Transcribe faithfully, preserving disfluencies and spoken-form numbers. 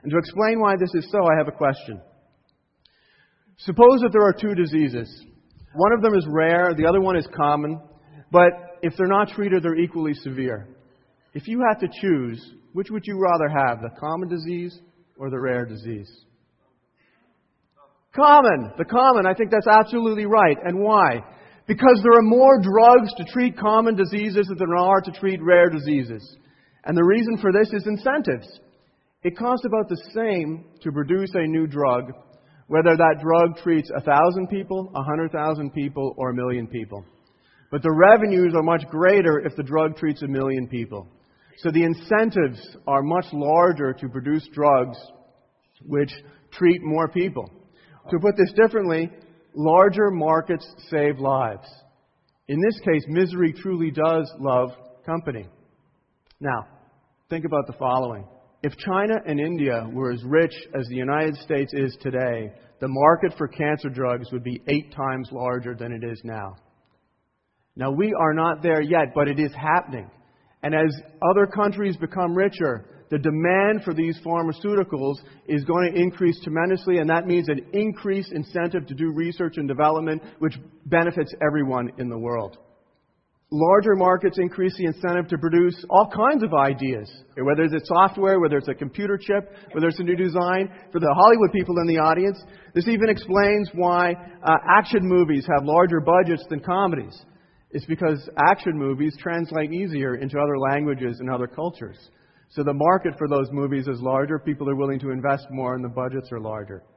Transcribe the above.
And to explain why this is so, I have a question. Suppose that there are two diseases. One of them is rare, the other one is common, but if they're not treated, they're equally severe. If you had to choose, which would you rather have, the common disease or the rare disease? Common. The common. I think that's absolutely right. And why? Because there are more drugs to treat common diseases than there are to treat rare diseases. And the reason for this is incentives. It costs about the same to produce a new drug, whether that drug treats a thousand people, a hundred thousand people, or a million people. But the revenues are much greater if the drug treats a million people. So the incentives are much larger to produce drugs which treat more people. To put this differently, larger markets save lives. In this case, misery truly does love company. Now, think about the following. If China and India were as rich as the United States is today, the market for cancer drugs would be eight times larger than it is now. Now, we are not there yet, but it is happening. And as other countries become richer, the demand for these pharmaceuticals is going to increase tremendously, and that means an increased incentive to do research and development, which benefits everyone in the world. Larger markets increase the incentive to produce all kinds of ideas, whether it's software, whether it's a computer chip, whether it's a new design. For the Hollywood people in the audience, this even explains why uh, action movies have larger budgets than comedies. It's because action movies translate easier into other languages and other cultures. So the market for those movies is larger, people are willing to invest more, and the budgets are larger.